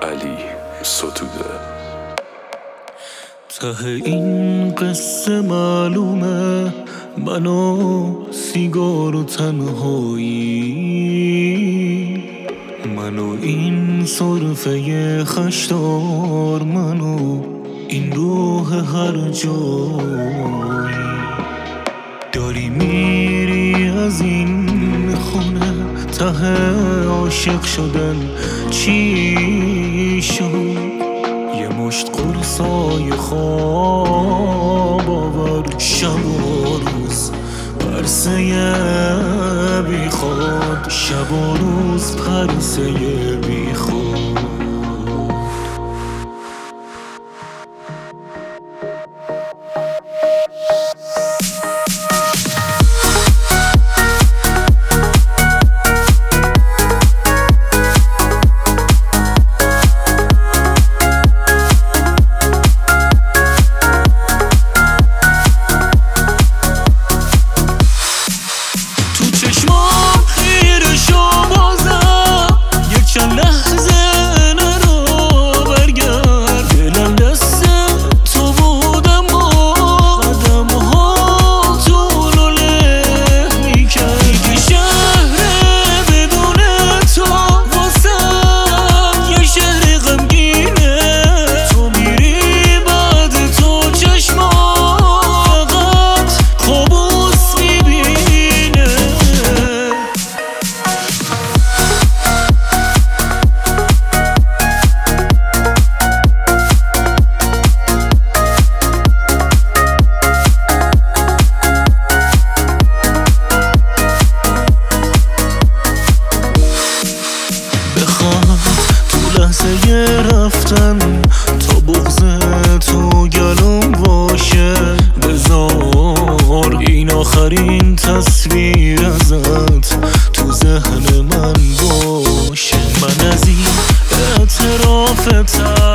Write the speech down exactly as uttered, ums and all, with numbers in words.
علی ستوده. ته این قصه معلومه من و سیگار و تنهایی، من و این صرفه خشدار، من و این روح هر جایی. داری میری از این خونه، ته عاشق شدن چی شد؟ یه مشت قرصای خواب آور، شب و روز پرسه بی خود، شب و روز پرسه بی خود. رفتن تا بغض تو گلوم باشه، بذار این آخرین تصویر ازت تو ذهن من باشه. من از این اعترافتم